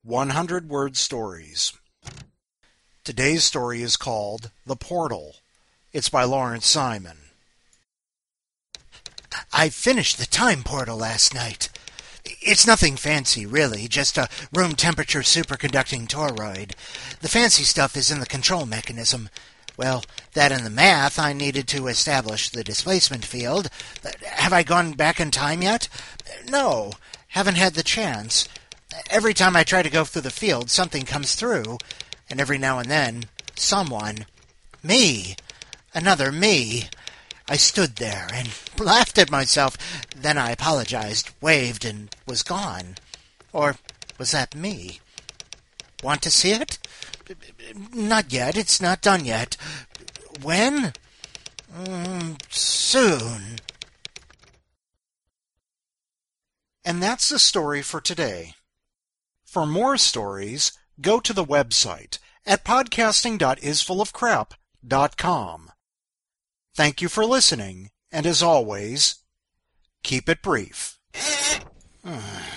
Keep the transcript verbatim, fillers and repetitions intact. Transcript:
hundred word stories. Today's story is called The Portal. It's by Lawrence Simon. I finished the time portal last night. It's nothing fancy, really, just a room temperature superconducting toroid. The fancy stuff is in the control mechanism. Well, that and the math I needed to establish the displacement field. Have I gone back in time yet? No, haven't had the chance. Every time I try to go through the field, something comes through, and every now and then, someone. Me. Another me. I stood there and laughed at myself. Then I apologized, waved, and was gone. Or was that me? Want to see it? Not yet. It's not done yet. When? Mm, soon. And that's the story for today. For more stories, go to the website at podcasting dot is full of crap dot com. Thank you for listening, and as always, keep it brief.